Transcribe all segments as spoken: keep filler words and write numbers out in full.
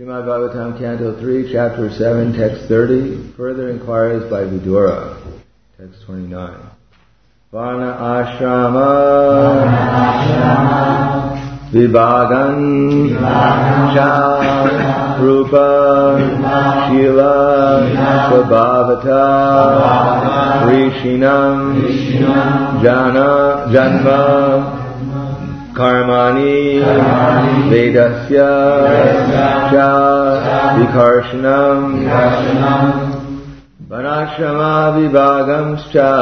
Srimad Bhagavatam, Canto three, Chapter seven, Text thirty, Further Inquiries by Vidura, Text twenty-nine. Varna ashrama, vibhagan, cha, rupa, shila, svabhavata, rishinam, jana, janma, karmani, vedasya, cha, vikarshanam, vanashrama vibhagamscha,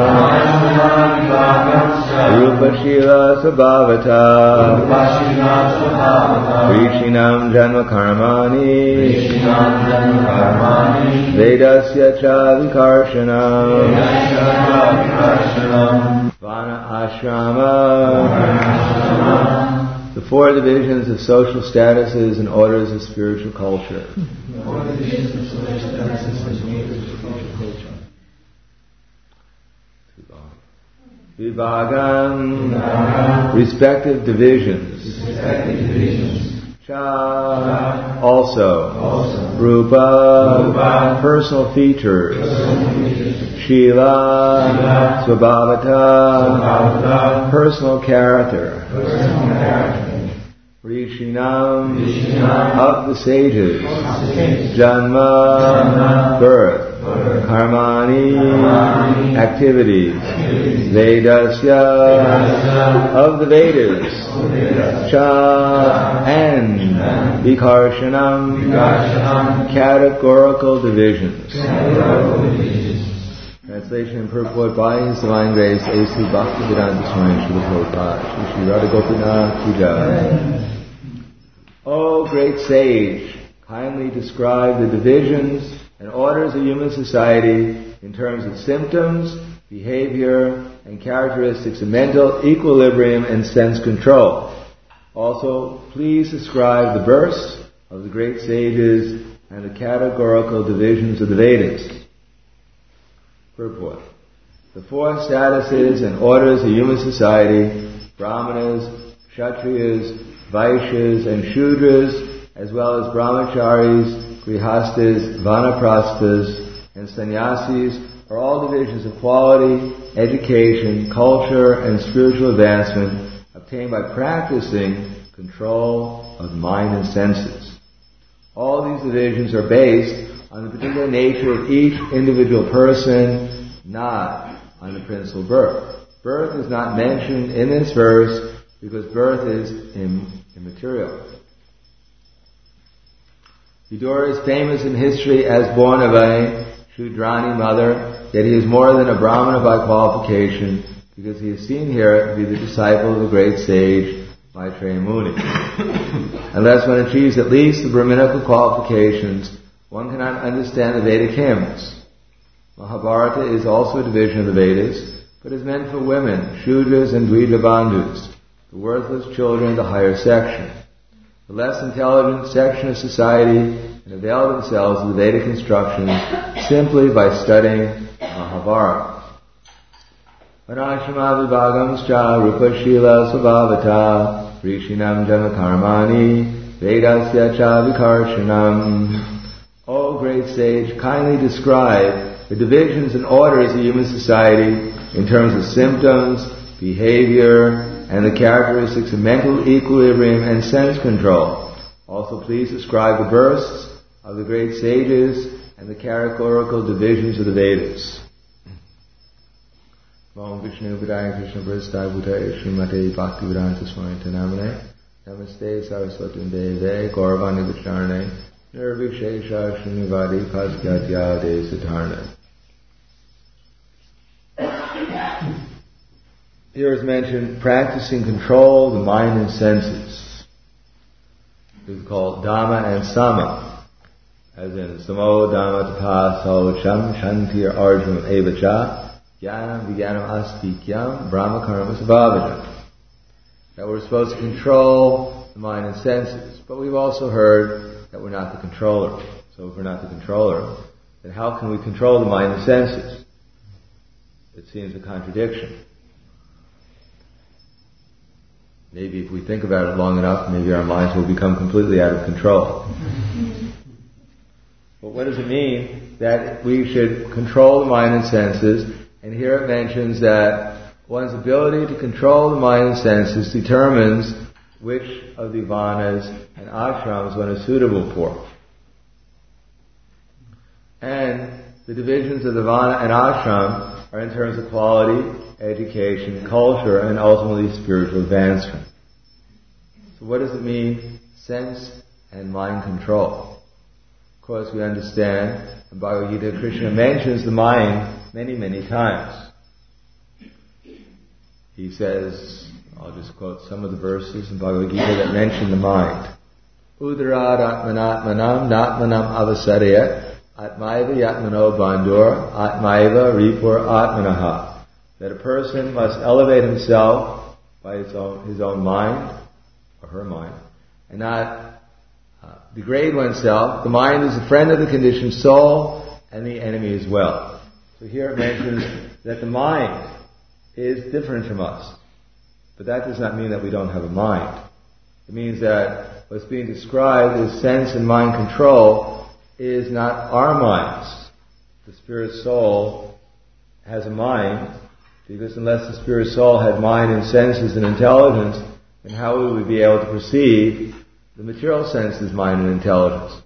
rupashila sabhavata, rishinam janma karmani, vedasya cha vikarshanam, vana ashrama. The four divisions of social statuses and orders of spiritual culture. Vibhagam, respective divisions. Cha, also. Rupa, personal features. Shila, Svabhavata, personal character. Rishinam, of the sages. Janma, birth. Karmani, activities. Vedasya, of the Vedas. Cha, and Vikarshanam, categorical divisions. Translation and purport by His Divine Grace A C Bhaktivedanta Swami Srila Prabhupada Shri Radha Gopinath Ki Jai. O great sage, kindly describe the divisions and orders of human society in terms of symptoms, behavior, and characteristics of mental equilibrium and sense control. Also, please describe the births of the great sages and the categorical divisions of the Vedas. Purport. The four statuses and orders of human society, Brahmanas, Kshatriyas, Vaishyas, and Shudras, as well as Brahmacharis, Grihastas, Vanaprasthas, and Sannyasis, are all divisions of quality, education, culture, and spiritual advancement obtained by practicing control of the mind and senses. All these divisions are based on the particular nature of each individual person, not on the principal birth. Birth is not mentioned in this verse because birth is im- immaterial. Vidura is famous in history as born of a Shudrani mother, yet he is more than a Brahmana by qualification because he is seen here to be the disciple of the great sage Maitreya Muni. Unless one achieves at least the Brahminical qualifications, one cannot understand the Vedic hymns. Mahabharata is also a division of the Vedas, but is meant for women, Shudras and Dvija Bandhus, the worthless children of the higher section. The less intelligent section of society can avail themselves of the Vedic instructions simply by studying Mahabharata. Vanashrama vibhagamscha rupa shila svabhavata rishinam jama karmani vedasya cha vikarshanam. O great sage, kindly describe the divisions and orders of human society in terms of symptoms, behavior, and the characteristics of mental equilibrium and sense control. Also, please describe the births of the great sages and the categorical divisions of the Vedas. Om Vishnu Padaya Krishna Prasthaya Bhutaya Srimate Bhaktivedanta Swami Namane Namaste Saraswati Deve Gauravani Vicharane Nirvishesha Srinivadi Paskyatyade Satarne. Here is mentioned practicing control of the mind and senses. This is called Dhamma and Sama. As in, Samo Dhamma Tapa So Cham Shantir Arjuna Evacha Jnanam Vijnanam Astikyam Brahma Karma Svabhajam. That we're supposed to control the mind and senses. But we've also heard that we're not the controller. So if we're not the controller, then how can we control the mind and senses? It seems a contradiction. Maybe if we think about it long enough, maybe our minds will become completely out of control. But what does it mean? That we should control the mind and senses. And here it mentions that one's ability to control the mind and senses determines which of the vanas and ashrams one is suitable for. And the divisions of the vana and ashram are in terms of quality, education, culture, and ultimately spiritual advancement. So what does it mean? Sense and mind control. Of course, we understand in Bhagavad Gita, Krishna mentions the mind many, many times. He says, I'll just quote some of the verses in Bhagavad Gita that mention the mind. Udarad atmanatmanam natmanam avasarayat atmaiva yatmano bandhur atmaiva ripur atmanaha. That a person must elevate himself by his own, his own mind, or her mind, and not uh, degrade oneself. The mind is a friend of the conditioned soul and the enemy as well. So here it mentions that the mind is different from us. But that does not mean that we don't have a mind. It means that what's being described as sense and mind control is not our minds. The spirit soul has a mind, because unless the spirit soul had mind and senses and intelligence, then how would we be able to perceive the material senses, mind and intelligence?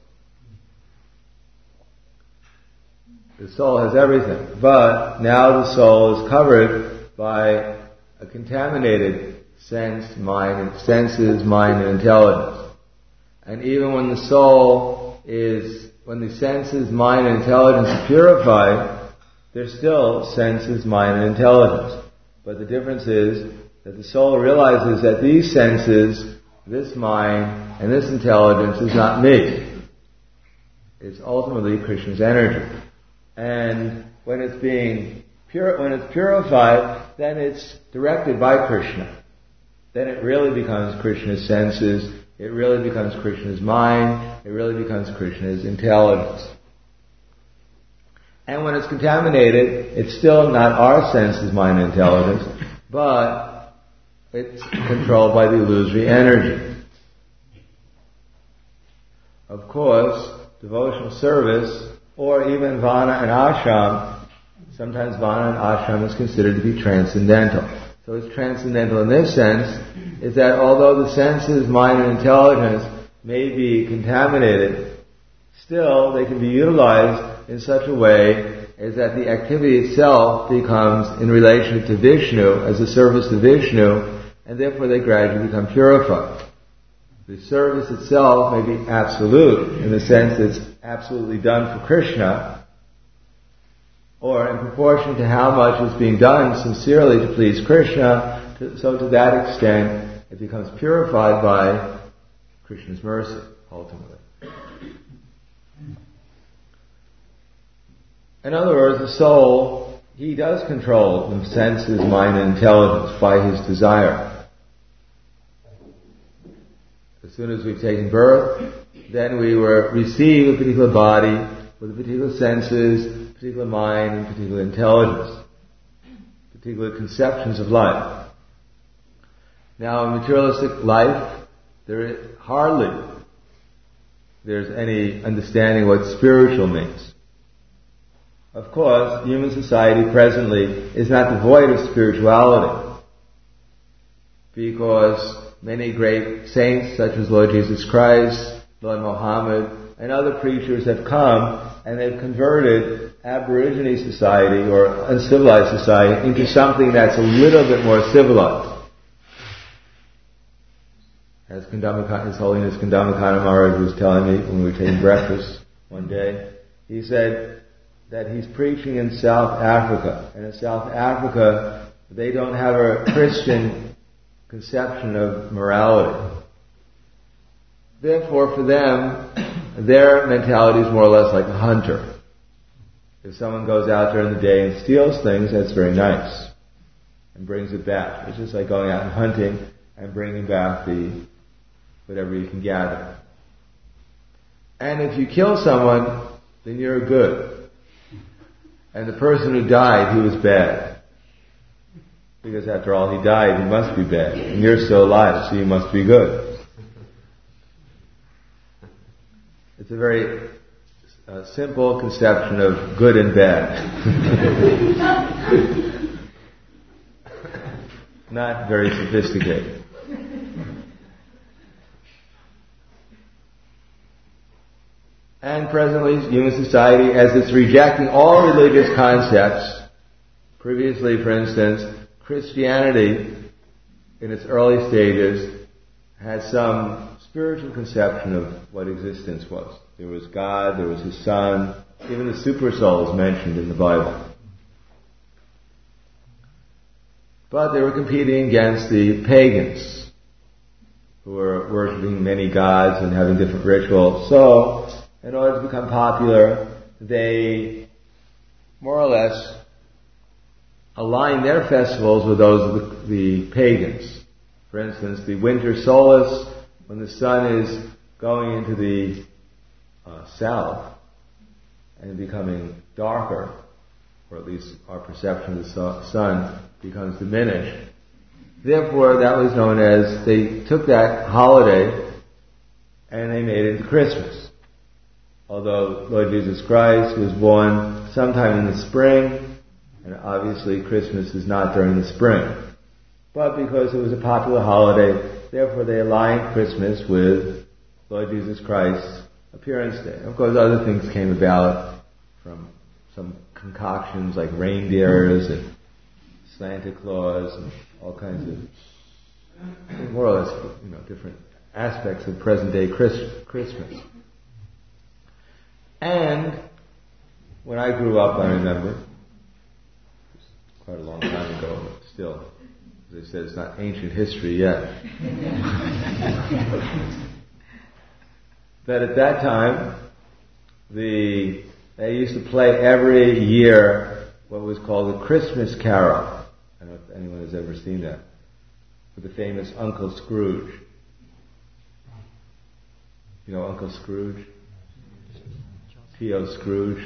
The soul has everything, but now the soul is covered by a contaminated sense, mind, and senses, mind, and intelligence. And even when the soul is, when the senses, mind, and intelligence are purified, there's still senses, mind, and intelligence. But the difference is that the soul realizes that these senses, this mind, and this intelligence is not me. It's ultimately Krishna's energy. And when it's being pure, when it's purified, then it's directed by Krishna. Then it really becomes Krishna's senses, it really becomes Krishna's mind, it really becomes Krishna's intelligence. And when it's contaminated, it's still not our senses, mind, and intelligence, but it's controlled by the illusory energy. Of course, devotional service, or even vana and ashram, sometimes vana and ashram is considered to be transcendental. So it's transcendental in this sense, is that although the senses, mind, and intelligence may be contaminated, still they can be utilized in such a way as that the activity itself becomes in relation to Vishnu, as a service to Vishnu, and therefore they gradually become purified. The service itself may be absolute, in the sense that it's absolutely done for Krishna, or in proportion to how much is being done sincerely to please Krishna, to, so to that extent it becomes purified by Krishna's mercy, ultimately. In other words, the soul, he does control the senses, mind, and intelligence by his desire. As soon as we've taken birth, then we were, receive a particular body with particular senses, particular mind, and particular intelligence, particular conceptions of life. Now, in materialistic life, there is hardly there's any understanding what spiritual means. Of course, human society presently is not devoid of spirituality, because many great saints such as Lord Jesus Christ, Lord Muhammad, and other preachers have come and they've converted Aborigine society or uncivilized society into something that's a little bit more civilized. As Kandamaka, His Holiness Kandamaka Maharaj was telling me when we were taking breakfast one day, he said that he's preaching in South Africa. And in South Africa, they don't have a Christian conception of morality. Therefore, for them, their mentality is more or less like a hunter. If someone goes out during the day and steals things, that's very nice, and brings it back. It's just like going out and hunting and bringing back the whatever you can gather. And if you kill someone, then you're good. And the person who died, he was bad. Because after all, he died, he must be bad. And you're still alive, so you must be good. It's a very a simple conception of good and bad. Not very sophisticated. And presently, human society, as it's rejecting all religious concepts, previously, for instance, Christianity, in its early stages, had some spiritual conception of what existence was. There was God, there was His Son, even the super soul is mentioned in the Bible. But they were competing against the pagans, who were worshipping many gods and having different rituals. So, in order to become popular, they more or less align their festivals with those of the, the pagans. For instance, the winter solstice, when the sun is going into the uh, south and becoming darker, or at least our perception of the sun becomes diminished. Therefore, that was known as, they took that holiday and they made it into Christmas. Although Lord Jesus Christ was born sometime in the spring, and obviously Christmas is not during the spring. But because it was a popular holiday, therefore they aligned Christmas with Lord Jesus Christ's appearance day. Of course, other things came about from some concoctions like reindeers and Santa Claus and all kinds of, more or less, you know, different aspects of present-day Christmas. And when I grew up, I remember, quite a long time ago, but still, as I said, it's not ancient history yet. That at that time, the they used to play every year what was called the Christmas Carol. I don't know if anyone has ever seen that. With the famous Uncle Scrooge. You know Uncle Scrooge? T O Scrooge.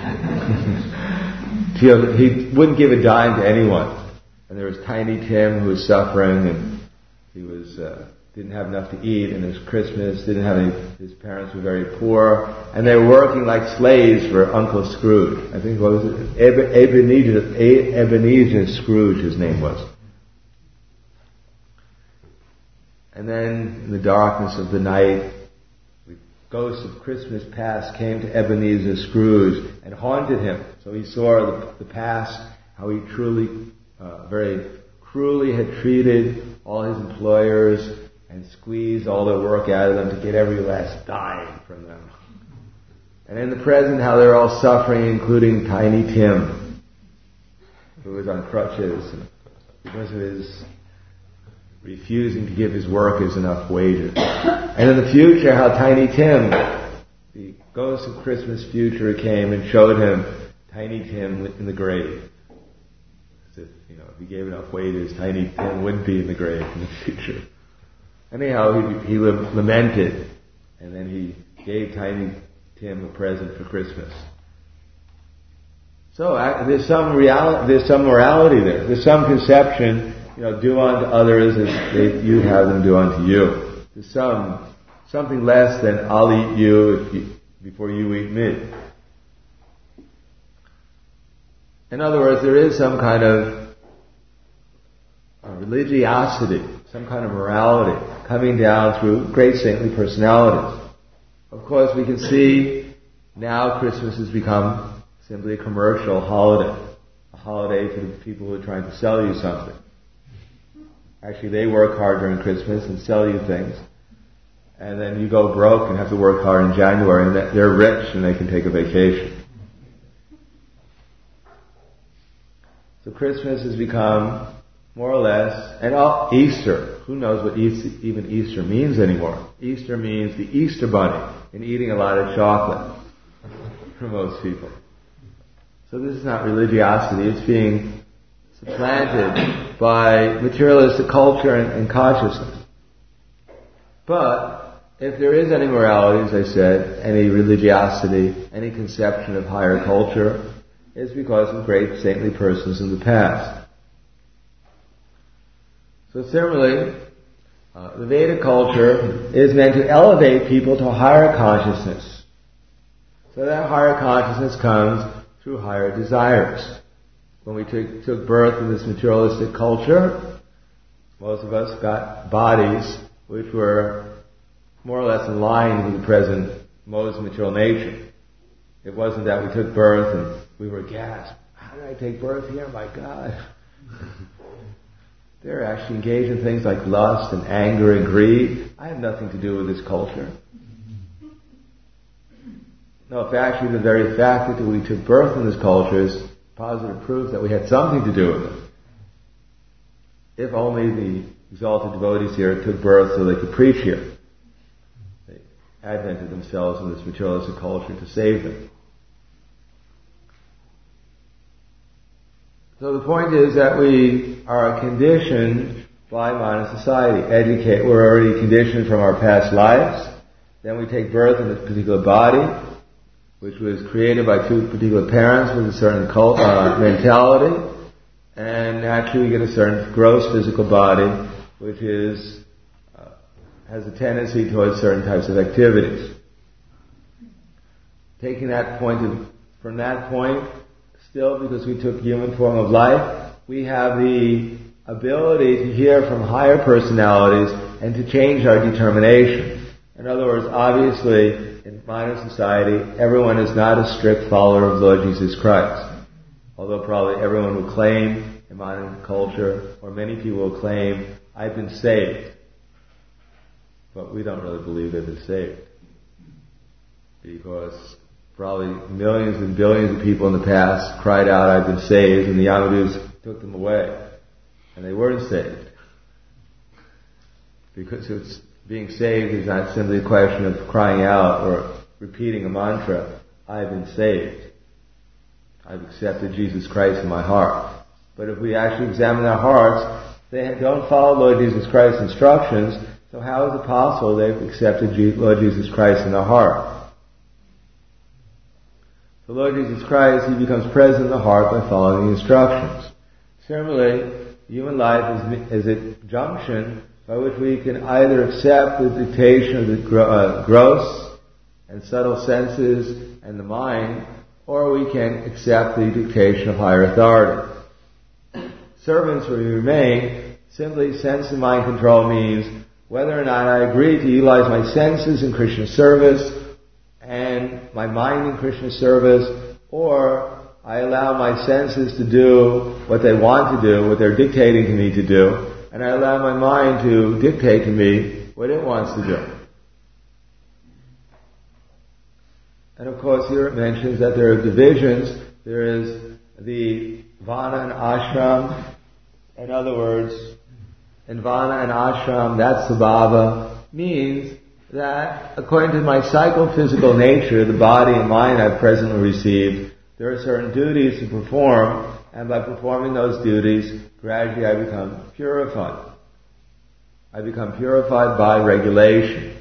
T O, he wouldn't give a dime to anyone. And there was Tiny Tim who was suffering, and he was uh, didn't have enough to eat, and it was Christmas, didn't have any, his parents were very poor, and they were working like slaves for Uncle Scrooge. I think, what was it? Ebenezer, Ebenezer Scrooge, his name was. And then, in the darkness of the night, the ghost of Christmas past came to Ebenezer Scrooge and haunted him. So he saw the, the past, how he truly, uh, very cruelly had treated all his employers and squeezed all their work out of them to get every last dime from them. And in the present, how they're all suffering, including Tiny Tim, who was on crutches because of his refusing to give his workers enough wages. And in the future, how Tiny Tim, the ghost of Christmas future, came and showed him Tiny Tim in the grave. As if, you know, if he gave enough wages, Tiny Tim wouldn't be in the grave in the future. Anyhow, he, he lamented, and then he gave Tiny Tim a present for Christmas. So uh, there's some reality, there's some morality there. There's some conception, you know, do unto others as they, you have them do unto you. There's some something less than I'll eat you, if you before you eat me. In other words, there is some kind of uh, religiosity, some kind of morality coming down through great saintly personalities. Of course, we can see now Christmas has become simply a commercial holiday, a holiday for the people who are trying to sell you something. Actually, they work hard during Christmas and sell you things, and then you go broke and have to work hard in January, and they're rich and they can take a vacation. So Christmas has become more or less, and all, Easter, who knows what Easter, even Easter means anymore. Easter means the Easter bunny and eating a lot of chocolate for most people. So this is not religiosity, it's being supplanted by materialistic culture and, and consciousness. But if there is any morality, as I said, any religiosity, any conception of higher culture, it's because of great saintly persons in the past. So similarly, uh, the Vedic culture is meant to elevate people to a higher consciousness. So that higher consciousness comes through higher desires. When we took, took birth in this materialistic culture, most of us got bodies which were more or less in line with the present modes of material nature. It wasn't that we took birth and we were gasped. How did I take birth here? My God. They're actually engaged in things like lust and anger and greed. I have nothing to do with this culture. No, if actually the very fact that we took birth in this culture is positive proof that we had something to do with it. If only the exalted devotees here took birth so they could preach here. They advented themselves in this materialistic culture to save them. So the point is that we are conditioned by modern society. Educate, we're already conditioned from our past lives. Then we take birth in a particular body, which was created by two particular parents with a certain cult, uh, mentality. And naturally we get a certain gross physical body, which is, uh, has a tendency towards certain types of activities. Taking that point of, from that point, still, because we took human form of life, we have the ability to hear from higher personalities and to change our determination. In other words, obviously, in modern society, everyone is not a strict follower of Lord Jesus Christ. Although probably everyone will claim in modern culture, or many people will claim, I've been saved. But we don't really believe they've been saved. Because probably millions and billions of people in the past cried out, I've been saved, and the Yamadus took them away. And they weren't saved. Because it's, being saved is not simply a question of crying out or repeating a mantra, I've been saved. I've accepted Jesus Christ in my heart. But if we actually examine our hearts, they don't follow Lord Jesus Christ's instructions, so how is it possible they've accepted Lord Jesus Christ in their heart? The Lord Jesus Christ, He becomes present in the heart by following the instructions. Similarly, human life is, is a junction by which we can either accept the dictation of the gro- uh, gross and subtle senses and the mind, or we can accept the dictation of higher authority. Servants will remain, simply sense and mind control means whether or not I agree to utilize my senses in Krishna service and my mind in Krishna service, or I allow my senses to do what they want to do, what they're dictating to me to do, and I allow my mind to dictate to me what it wants to do. And of course here it mentions that there are divisions. There is the Vana and Ashram. In other words, in Vana and Ashram, that Svabhava means that according to my psychophysical nature, the body and mind I've presently received, there are certain duties to perform, and by performing those duties, gradually I become purified. I become purified by regulation.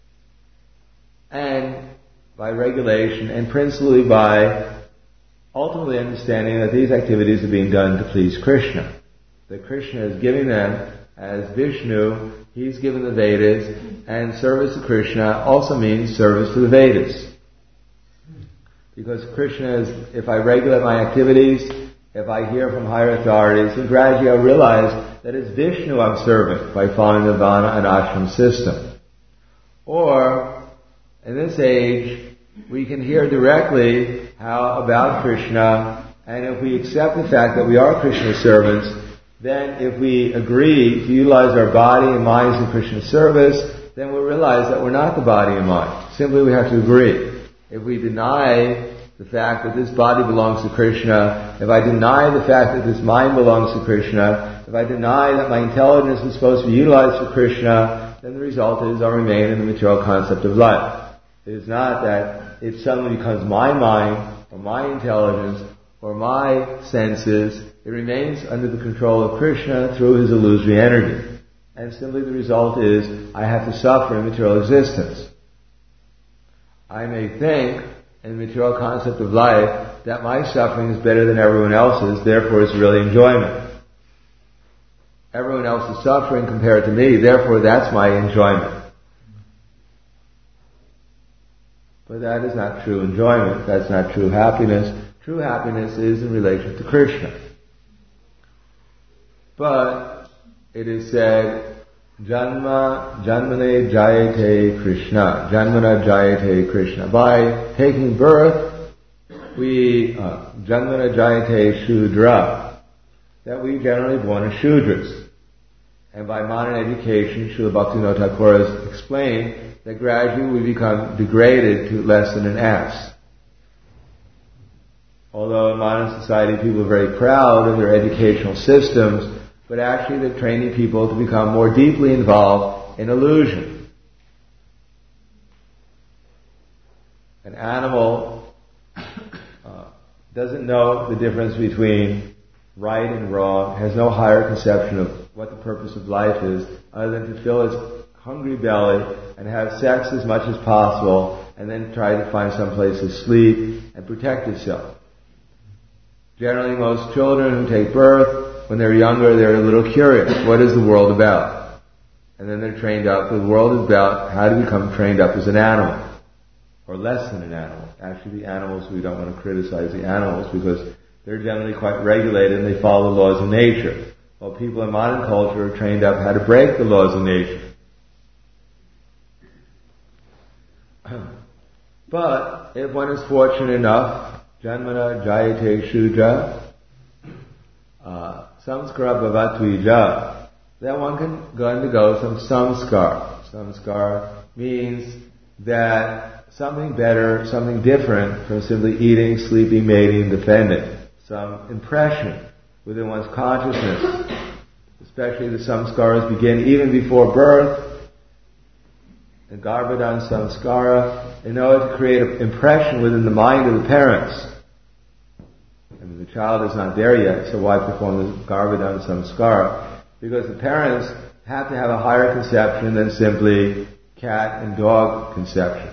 And by regulation, and principally by ultimately understanding that these activities are being done to please Krishna. That Krishna is giving them as Vishnu, He's given the Vedas, and service to Krishna also means service to the Vedas. Because Krishna is, if I regulate my activities, if I hear from higher authorities, then gradually I'll realize that it's Vishnu I'm serving by following the Vana and Ashram system. Or, in this age, we can hear directly how about Krishna, and if we accept the fact that we are Krishna's servants, then if we agree to utilize our body and minds in Krishna's service, then we'll realize that we're not the body and mind. Simply we have to agree. If we deny the fact that this body belongs to Krishna, if I deny the fact that this mind belongs to Krishna, if I deny that my intelligence is supposed to be utilized for Krishna, then the result is I'll remain in the material concept of life. It is not that it suddenly becomes my mind, or my intelligence, or my senses. It remains under the control of Krishna through His illusory energy. And simply the result is I have to suffer in material existence. I may think in the material concept of life that my suffering is better than everyone else's, therefore it's really enjoyment. Everyone else is suffering compared to me, therefore that's my enjoyment. But that is not true enjoyment. That's not true happiness. True happiness is in relation to Krishna. But it is said, Janma, Janmane Jayate Krishna. Janmana Jayate Krishna. By taking birth, we, uh, Janmana Jayate Shudra, that we generally born as Shudras. And by modern education, Srila Bhaktivinoda Thakur has explained that gradually we become degraded to less than an ass. Although in modern society people are very proud of their educational systems, but actually they're training people to become more deeply involved in illusion. An animal uh, doesn't know the difference between right and wrong, has no higher conception of what the purpose of life is, other than to fill its hungry belly and have sex as much as possible, and then try to find some place to sleep and protect itself. Generally, most children who take birth, when they're younger, they're a little curious. What is the world about? And then they're trained up. The world is about how to become trained up as an animal, or less than an animal. Actually, the animals, we don't want to criticize the animals because they're generally quite regulated and they follow the laws of nature. While people in modern culture are trained up how to break the laws of nature. But if one is fortunate enough, Janmana Jayate Shudra, uh, Samskara Bhavatvija, then one can go undergo some samskar. Samskar means that something better, something different from simply eating, sleeping, mating, defending. Some impression within one's consciousness. Especially the samskaras begin even before birth. The Garbhadan samskara, in order to create an impression within the mind of the parents. I mean, the child is not there yet, so why perform the Garbhadan samskara? Because the parents have to have a higher conception than simply cat and dog conception.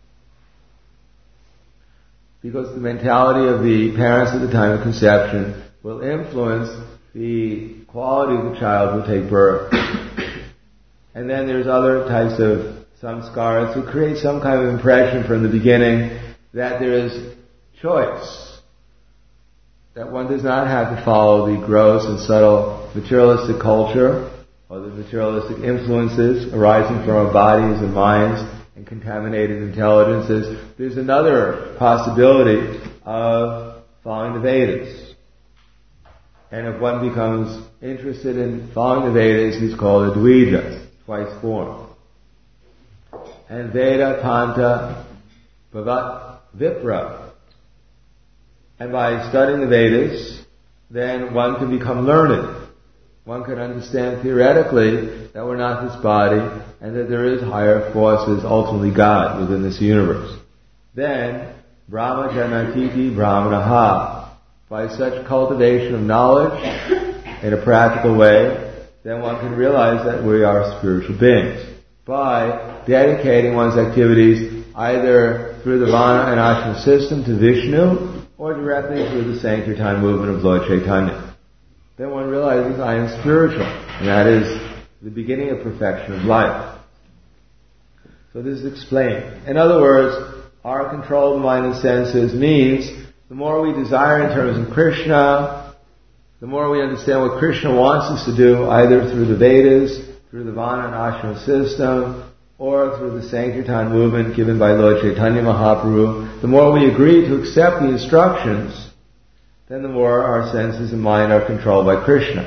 Because the mentality of the parents at the time of conception will influence the quality of the child who take birth. And then there's other types of samskaras who create some kind of impression from the beginning that there is choice. That one does not have to follow the gross and subtle materialistic culture or the materialistic influences arising from our bodies and minds and contaminated intelligences. There's another possibility of following the Vedas. And if one becomes interested in following the Vedas, he's called a Dvija, twice born. And Veda Panta Bhavat Vipra. And by studying the Vedas, then one can become learned. One can understand theoretically that we're not this body and that there is higher forces, ultimately God, within this universe. Then, Brahma Janatiti Brahmanaha. By such cultivation of knowledge in a practical way, then one can realize that we are spiritual beings. By dedicating one's activities either through the Vana and Ashram system to Vishnu or directly through the Sankirtan movement of Lord Chaitanya. Then one realizes I am spiritual, and that is the beginning of perfection of life. So this is explained. In other words, our control of the mind and senses means the more we desire in terms of Krishna, the more we understand what Krishna wants us to do, either through the Vedas, through the Vana and Ashram system, or through the Sankirtan movement given by Lord Chaitanya Mahaprabhu, the more we agree to accept the instructions, then the more our senses and mind are controlled by Krishna.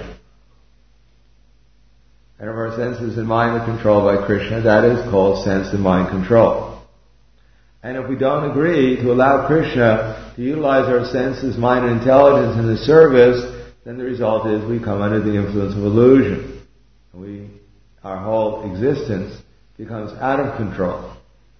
And if our senses and mind are controlled by Krishna, that is called sense and mind control. And if we don't agree to allow Krishna to utilize our senses, mind, and intelligence in His service, then the result is we come under the influence of illusion. We, our whole existence becomes out of control.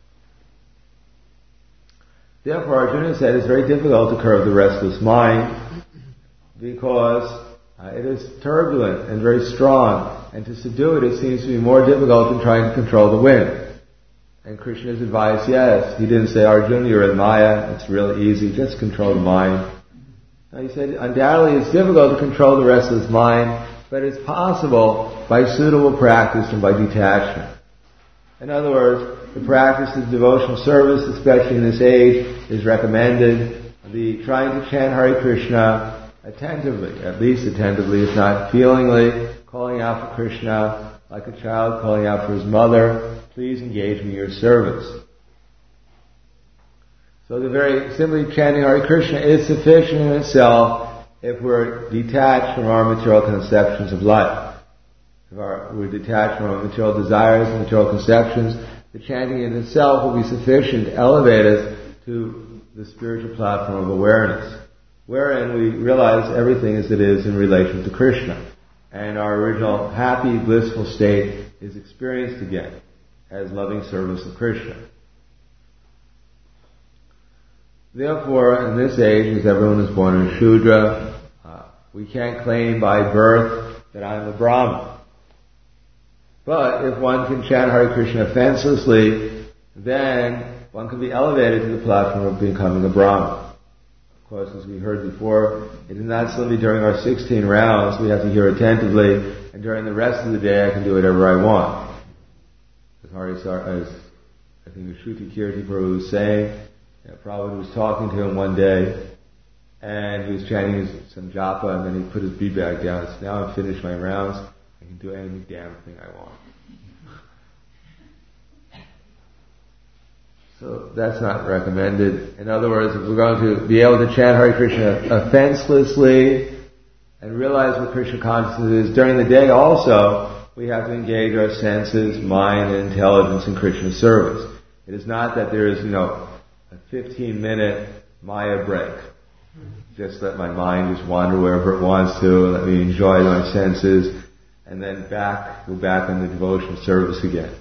Therefore, Arjuna said it's very difficult to curb the restless mind because uh, it is turbulent and very strong, and to subdue it, it seems to be more difficult than trying to control the wind. And Krishna's advice, yes, he didn't say, Arjuna, you're in Maya, it's really easy, just control the mind. Now, he said, undoubtedly it's difficult to control the restless mind, but it's possible by suitable practice and by detachment. In other words, the practice of devotional service, especially in this age, is recommended. The trying to chant Hare Krishna attentively, at least attentively, if not feelingly, calling out for Krishna like a child calling out for his mother. Please engage me in your service. So the very simply chanting Hare Krishna is sufficient in itself if we're detached from our material conceptions of life. If our, we're detached from our material desires and material conceptions, the chanting in itself will be sufficient to elevate us to the spiritual platform of awareness, wherein we realize everything as it is in relation to Krishna. And our original happy, blissful state is experienced again as loving service of Krishna. Therefore, in this age, as everyone is born in Shudra, uh, we can't claim by birth that I'm a Brahmin. But if one can chant Hare Krishna offenselessly, then one can be elevated to the platform of becoming a Brahmin. Of course, as we heard before, it is not simply during our sixteen rounds we have to hear attentively, and during the rest of the day I can do whatever I want. As, Hari, as I think Shruti Kirti Prabhu was saying, you know, Prabhupada was talking to him one day, and he was chanting his, some japa, and then he put his bead bag down and said, now I've finished my rounds, I can do any damn thing I want. So that's not recommended. In other words, if we're going to be able to chant Hare Krishna offenselessly and realize what Krishna consciousness is during the day also, we have to engage our senses, mind, and intelligence in Krishna service. It is not that there is, you know, a fifteen minute Maya break. Just let my mind just wander wherever it wants to, and let me enjoy my senses, and then back, go back on the devotional service again.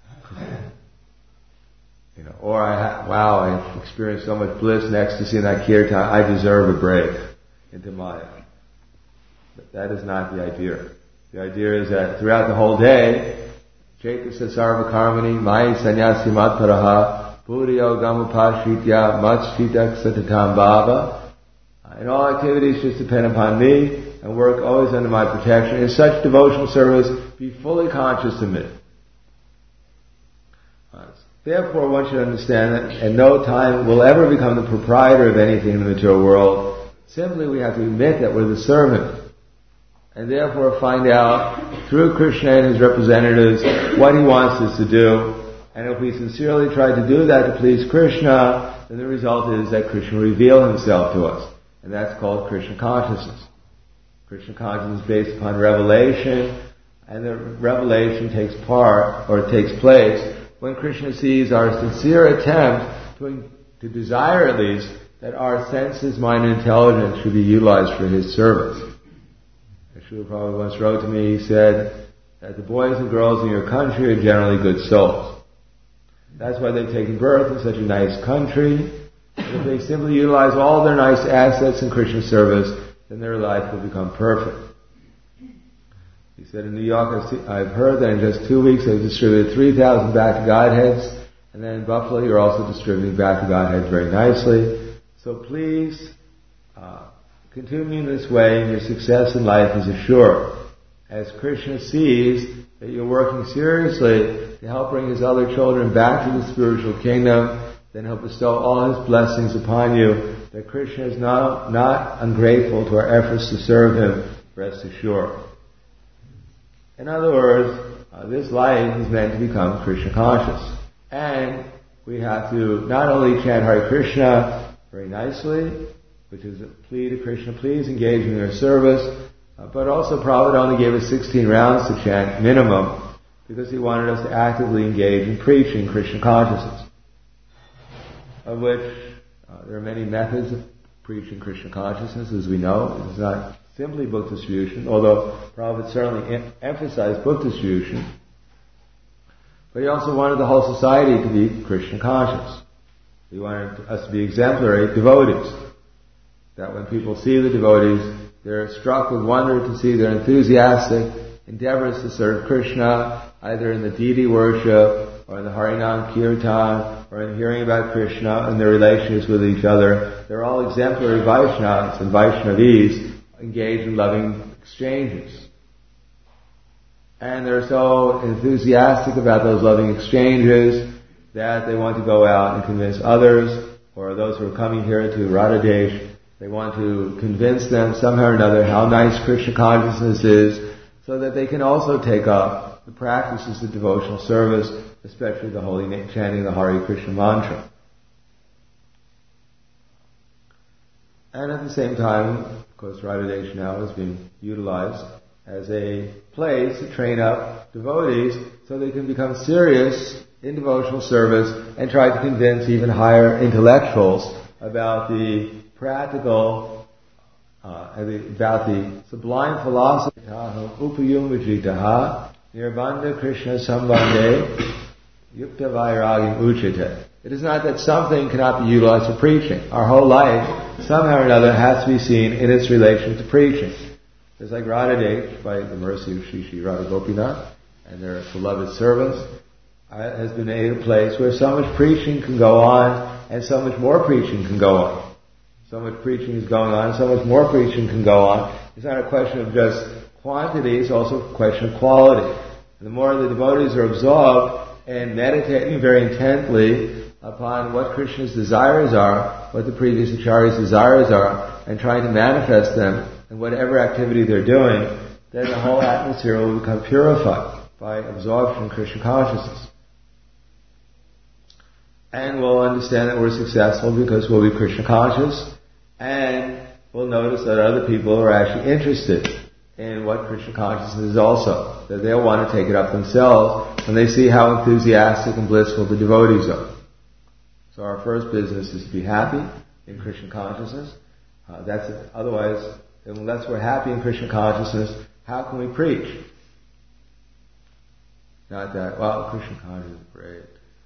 You know, or I ha- wow, I experienced so much bliss and ecstasy in that kirtan, I deserve a break into Maya. But that is not the idea. The idea is that throughout the whole day, Chaitasa Sarva Karmani, Mai Sanyasi Matparaha, Puriyo Gamupashritya, Matshritak Satatam Bhava. In all activities, just depend upon me and work always under my protection. In such devotional service, be fully conscious of me. Therefore, one should understand that at no time will ever become the proprietor of anything in the material world. Simply, we have to admit that we're the servant. And therefore find out, through Krishna and his representatives, what he wants us to do. And if we sincerely try to do that to please Krishna, then the result is that Krishna will reveal himself to us. And that's called Krishna consciousness. Krishna consciousness is based upon revelation, and the revelation takes part, or takes place, when Krishna sees our sincere attempt to, to desire at least that our senses, mind, and intelligence should be utilized for his service. As Srila Prabhupada once wrote to me, he said that the boys and girls in your country are generally good souls. That's why they've taken birth in such a nice country. And if they simply utilize all their nice assets in Krishna service, then their life will become perfect. He said, in New York, I've heard that in just two weeks they've distributed three thousand back to Godheads, and then in Buffalo you're also distributing back to Godheads very nicely. So please, uh, continue in this way, and your success in life is assured. As Krishna sees that you're working seriously to help bring his other children back to the spiritual kingdom, then he'll bestow all his blessings upon you, that Krishna is not, not ungrateful to our efforts to serve him, rest assured. In other words, uh, this life is meant to become Krishna conscious. And we have to not only chant Hare Krishna very nicely, which is a plea to Krishna, please engage in your service, uh, but also Prabhupada only gave us sixteen rounds to chant, minimum, because he wanted us to actively engage in preaching Krishna consciousness, of which uh, there are many methods of preaching Krishna consciousness, as we know. It's not simply book distribution, although Prabhupada certainly em- emphasized book distribution. But he also wanted the whole society to be Krishna conscious. He wanted us to be exemplary devotees. That when people see the devotees, they're struck with wonder to see their enthusiastic endeavors to serve Krishna, either in the deity worship, or in the Harinam Kirtan, or in hearing about Krishna and their relations with each other. They're all exemplary Vaishnavas and Vaishnavis, engaged in loving exchanges. And they're so enthusiastic about those loving exchanges that they want to go out and convince others, or those who are coming here to Radhadesh, they want to convince them somehow or another how nice Krishna consciousness is, so that they can also take up the practices of devotional service, especially the holy name, chanting the Hare Krishna mantra. And at the same time, of course, Radhadesh now is being utilized as a place to train up devotees so they can become serious in devotional service and try to convince even higher intellectuals about the practical, uh, about the sublime philosophy, upayumvajitaha, nirvanda Krishna sambandhe, yukta vairagim uchite. It is not that something cannot be utilized for preaching. Our whole life, somehow or another, has to be seen in its relation to preaching. It's like Radhadesh, by the mercy of Shri Shri Radha Gopinath and their beloved servants, has been made a place where so much preaching can go on, and so much more preaching can go on. So much preaching is going on, so much more preaching can go on. It's not a question of just quantity, it's also a question of quality. And the more the devotees are absorbed and meditating very intently upon what Krishna's desires are, what the previous acharyas' desires are, and trying to manifest them in whatever activity they're doing, then the whole atmosphere will become purified by absorption in Krishna consciousness. And we'll understand that we're successful because we'll be Krishna conscious, and we'll notice that other people are actually interested in what Krishna consciousness is also, that they'll want to take it up themselves when they see how enthusiastic and blissful the devotees are. So our first business is to be happy in Krishna consciousness. Uh, that's it. Otherwise, unless we're happy in Krishna consciousness, how can we preach? Not that, well, Krishna consciousness is great.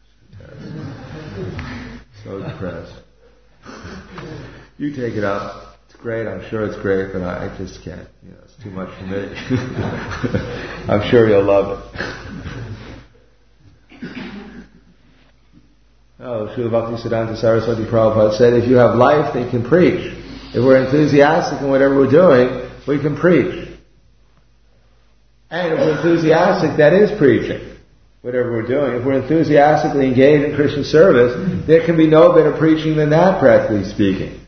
So depressed. You take it up. It's great. I'm sure it's great, but I, I just can't. You know, it's too much for me. I'm sure you'll love it. Oh, Srila Bhaktisiddhanta Saraswati Prabhupada said, if you have life, then you can preach. If we're enthusiastic in whatever we're doing, we can preach. And if we're enthusiastic, that is preaching. Whatever we're doing. If we're enthusiastically engaged in Krishna service, there can be no better preaching than that, practically speaking.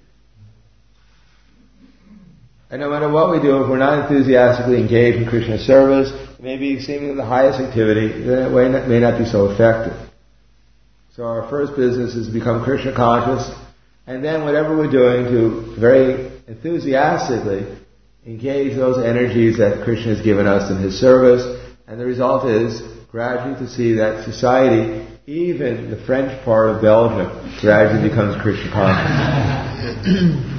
And no matter what we do, if we're not enthusiastically engaged in Krishna service, it may be seemingly the highest activity, then it may not be so effective. So our first business is to become Krishna conscious, and then whatever we're doing, to very enthusiastically engage those energies that Krishna has given us in His service, and the result is gradually to see that society, even the French part of Belgium, gradually becomes Krishna conscious.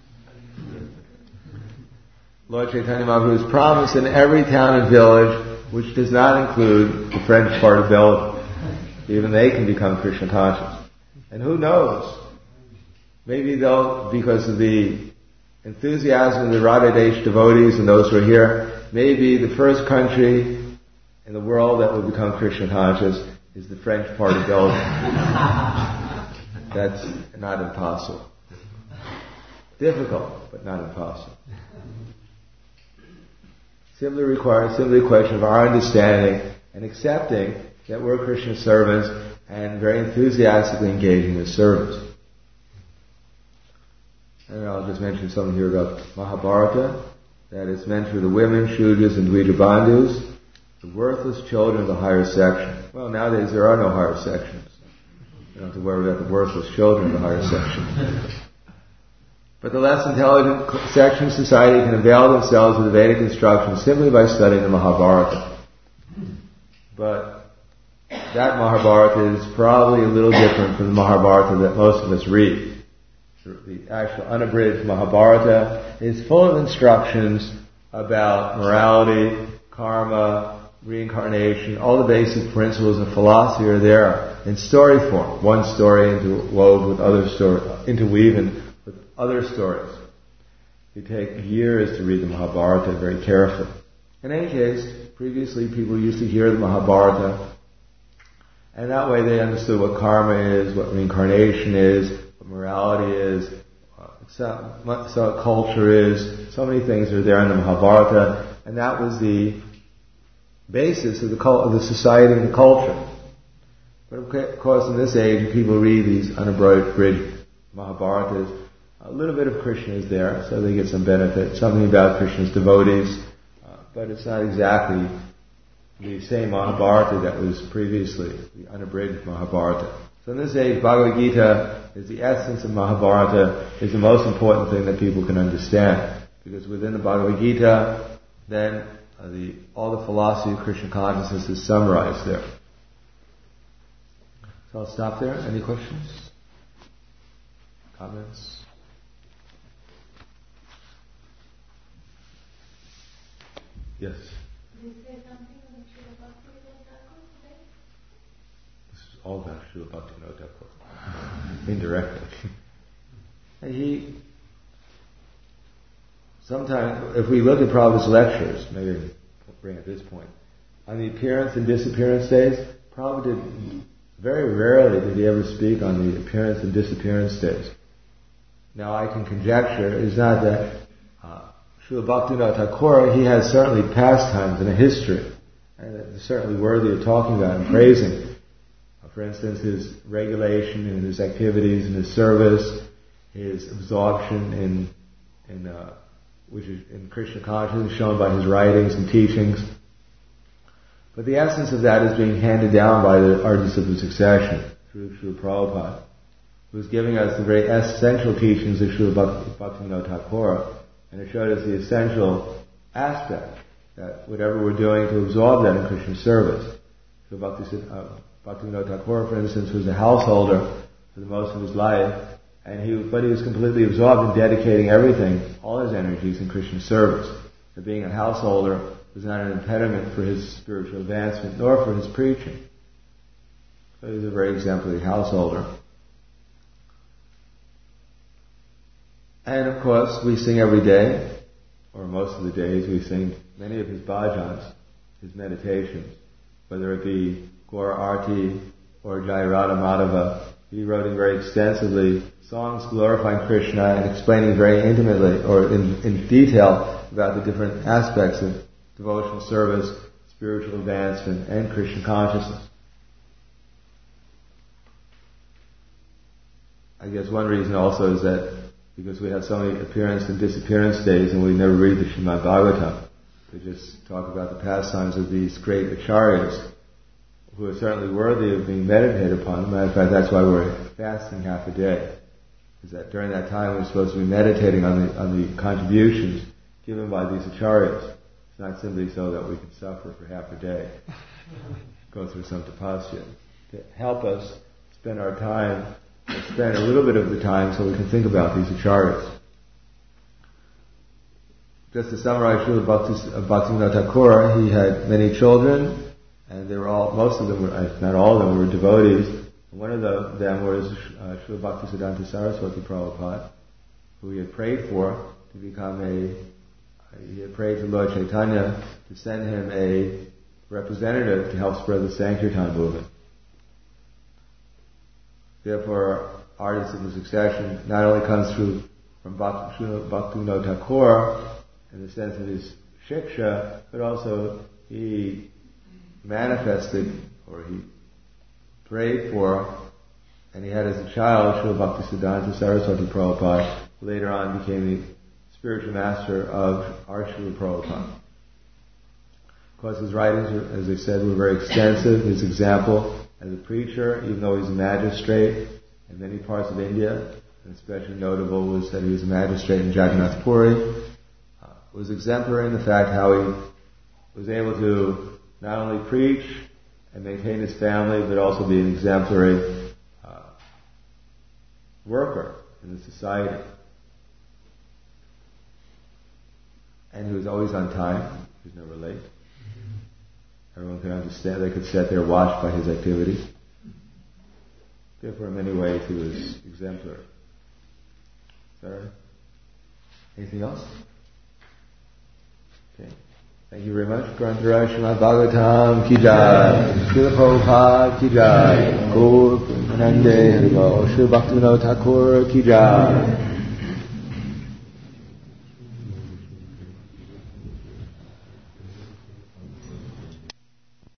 Lord Chaitanya Mahaprabhu has promised in every town and village, which does not include the French part of Belgium, even they can become Krishna conscious. And who knows? Maybe they'll, because of the enthusiasm of the Radhadesh devotees and those who are here, maybe the first country in the world that will become Krishna conscious is the French part of Belgium. That's not impossible. Difficult, but not impossible. Simply requires simply a question of our understanding and accepting that we're Krishna servants and very enthusiastically engaging in service. And I'll just mention something here about Mahabharata, that it's meant for the women, Shudras, and Dvijabandhus, the worthless children of the higher section. Well, nowadays there are no higher sections. You don't have to worry about the worthless children of the higher section. But the less intelligent section of society can avail themselves of the Vedic instruction simply by studying the Mahabharata. But that Mahabharata is probably a little different from the Mahabharata that most of us read. The actual unabridged Mahabharata is full of instructions about morality, karma, reincarnation. All the basic principles of philosophy are there in story form. One story interwove with other story, interweaving with other stories. You take years to read the Mahabharata very carefully. In any case, previously people used to hear the Mahabharata, and that way they understood what karma is, what reincarnation is, what morality is, so, so culture is. So many things are there in the Mahabharata, and that was the basis of the, of the society and the culture. But of course, in this age, people read these unabridged Mahabharatas. A little bit of Krishna is there, so they get some benefit. Something about Krishna's devotees, uh, but it's not exactly the same Mahabharata that was previously, the unabridged Mahabharata. So in this age, Bhagavad Gita is the essence of Mahabharata, is the most important thing that people can understand. Because within the Bhagavad Gita, then uh, the, all the philosophy of Krishna consciousness is summarized there. So I'll stop there. Any questions? Comments? Yes? Did you say something on Srila Bhaktivinoda Thakur today? This is all about Srila Bhaktivinoda Thakur. Indirectly. And he, sometimes, if we look at Prabhupada's lectures, maybe I'll bring at this point, on the appearance and disappearance days, Prabhupada did, very rarely did he ever speak on the appearance and disappearance days. Now I can conjecture, it's not that uh, Srila Bhaktivinoda Thakur, he has certainly pastimes and a history, and it's certainly worthy of talking about and praising. Uh, for instance, his regulation in his activities and his service, his absorption in, in uh, which is in Krishna consciousness, shown by his writings and teachings. But the essence of that is being handed down by the artists of the succession, through Srila Prabhupada, who is giving us the very essential teachings of Srila Bhaktivinoda Thakur, and it showed us the essential aspect, that whatever we're doing to absorb that in Krishna service. Srila Bhaktivinoda Thakur, for instance, was a householder for the most of his life, and he, but he was completely absorbed in dedicating everything, all his energies in Krishna service. So being a householder was not an impediment for his spiritual advancement, nor for his preaching. So he was a very exemplary householder. And of course, we sing every day, or most of the days, we sing many of his bhajans, his meditations, whether it be Gaura Arti or Jai Radha Madhava. He wrote in very extensively songs glorifying Krishna and explaining very intimately or in, in detail about the different aspects of devotional service, spiritual advancement, and Krishna consciousness. I guess one reason also is that because we have so many appearance and disappearance days and we never read the Srimad Bhagavatam, we just talk about the pastimes of these great acharyas who are certainly worthy of being meditated upon. As a matter of fact, that's why we're fasting half a day. Is that during that time we're supposed to be meditating on the on the contributions given by these acharyas. It's not simply so that we can suffer for half a day, go through some tapasya. To help us spend our time, spend a little bit of the time so we can think about these acharyas. Just to summarize, Srila Bhaktivinoda Thakur, he had many children, and they were all, most of them were, not all of them were devotees. One of the, them was uh, Srila Bhaktisiddhanta Saraswati Prabhupada, who he had prayed for to become a, he had prayed to Lord Chaitanya to send him a representative to help spread the Sankirtan movement. Therefore, artists of the succession not only comes through from Bhaktivinoda Thakur in the sense of his shiksha, but also he manifested, or he prayed for, and he had as a child Srila Bhaktisiddhanta Saraswati Prabhupada, who later on became the spiritual master of our Srila Prabhupada. Of course, his writings, as I said, were very extensive. His example as a preacher, even though he was a magistrate in many parts of India, and especially notable was that he was a magistrate in Jagannath Puri, uh, was exemplary in the fact how he was able to not only preach and maintain his family, but also be an exemplary uh, worker in the society. And he was always on time. He was never late. Everyone could understand. They could set their watch by his activities. Therefore, in many ways, he was exemplary. Is that right? Anything else? Okay. Thank you very much. Grantara Srimad Bhagavatam ki jai. Srila Prabhupada ki jai. Gaur Premanande Haribo. Srila Bhaktivinoda Thakur ki jai.